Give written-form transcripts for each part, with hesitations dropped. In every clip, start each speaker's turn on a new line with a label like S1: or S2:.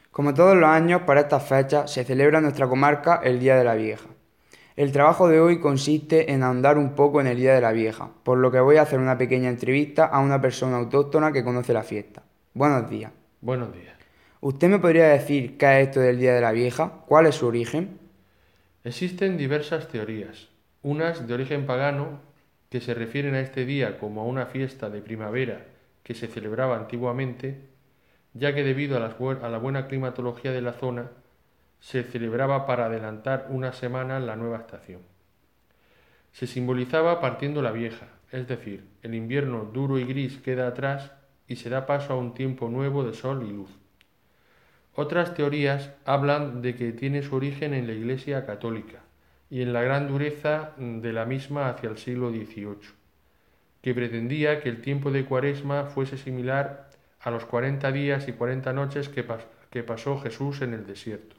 S1: Como todos los años, para estas fechas se celebra en nuestra comarca el Día de la Vieja. El trabajo de hoy consiste en ahondar un poco en el Día de la Vieja, por lo que voy a hacer una pequeña entrevista a una persona autóctona que conoce la fiesta. Buenos días.
S2: Buenos días.
S1: ¿Usted me podría decir qué es esto del Día de la Vieja? ¿Cuál es su origen?
S2: Existen diversas teorías, unas de origen pagano, que se refieren a este día como a una fiesta de primavera que se celebraba antiguamente, ya que debido a la buena climatología de la zona, se celebraba para adelantar una semana la nueva estación. Se simbolizaba partiendo la vieja, es decir, el invierno duro y gris queda atrás y se da paso a un tiempo nuevo de sol y luz. Otras teorías hablan de que tiene su origen en la Iglesia católica y en la gran dureza de la misma hacia el siglo XVIII, que pretendía que el tiempo de Cuaresma fuese similar a los 40 días y 40 noches que pasó Jesús en el desierto.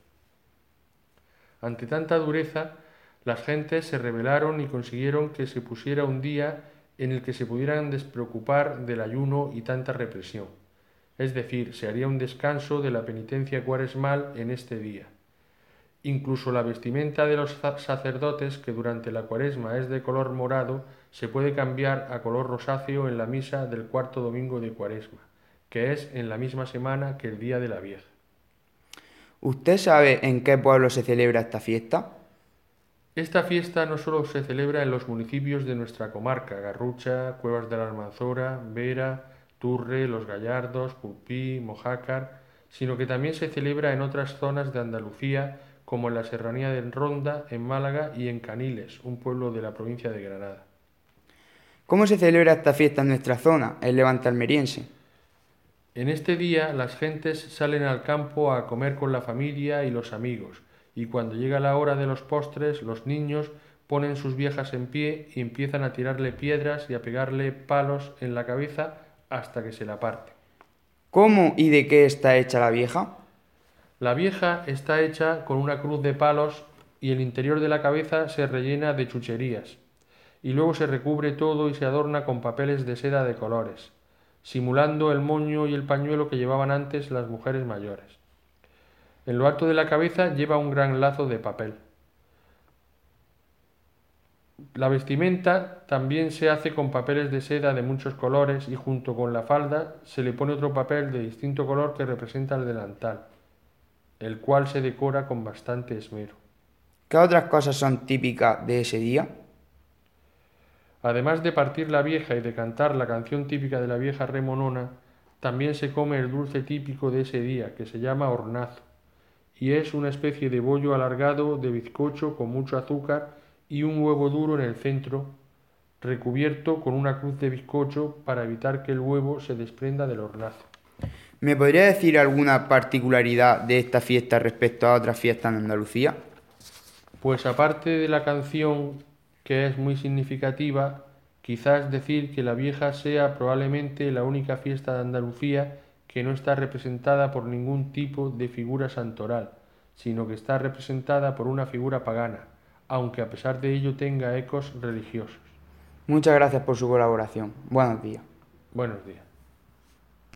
S2: Ante tanta dureza, las gentes se rebelaron y consiguieron que se pusiera un día en el que se pudieran despreocupar del ayuno y tanta represión. Es decir, se haría un descanso de la penitencia cuaresmal en este día. Incluso la vestimenta de los sacerdotes, que durante la cuaresma es de color morado, se puede cambiar a color rosáceo en la misa del cuarto domingo de cuaresma, que es en la misma semana que el Día de la Vieja.
S1: ¿Usted sabe en qué pueblo se celebra esta fiesta?
S2: Esta fiesta no solo se celebra en los municipios de nuestra comarca, Garrucha, Cuevas de la Almanzora, Vera, Turre, Los Gallardos, Pulpí, Mojácar, sino que también se celebra en otras zonas de Andalucía, como en la Serranía de Ronda, en Málaga y en Caniles, un pueblo de la provincia de Granada.
S1: ¿Cómo se celebra esta fiesta en nuestra zona, el Levante almeriense?
S2: En este día las gentes salen al campo a comer con la familia y los amigos, y cuando llega la hora de los postres, los niños ponen sus viejas en pie y empiezan a tirarle piedras y a pegarle palos en la cabeza hasta que se la parte.
S1: ¿Cómo y de qué está hecha la vieja?
S2: La vieja está hecha con una cruz de palos y el interior de la cabeza se rellena de chucherías, y luego se recubre todo y se adorna con papeles de seda de colores, simulando el moño y el pañuelo que llevaban antes las mujeres mayores. En lo alto de la cabeza lleva un gran lazo de papel. La vestimenta también se hace con papeles de seda de muchos colores y junto con la falda se le pone otro papel de distinto color que representa el delantal, el cual se decora con bastante esmero.
S1: ¿Qué otras cosas son típicas de ese día?
S2: Además de partir la vieja y de cantar la canción típica de la vieja remonona, también se come el dulce típico de ese día, que se llama hornazo, y es una especie de bollo alargado de bizcocho con mucho azúcar y un huevo duro en el centro, recubierto con una cruz de bizcocho para evitar que el huevo se desprenda del hornazo.
S1: ¿Me podría decir alguna particularidad de esta fiesta respecto a otras fiestas en Andalucía?
S2: Pues aparte de la canción, que es muy significativa, quizás decir que la vieja sea probablemente la única fiesta de Andalucía que no está representada por ningún tipo de figura santoral, sino que está representada por una figura pagana, aunque a pesar de ello tenga ecos religiosos.
S1: Muchas gracias por su colaboración. Buenos días.
S2: Buenos días.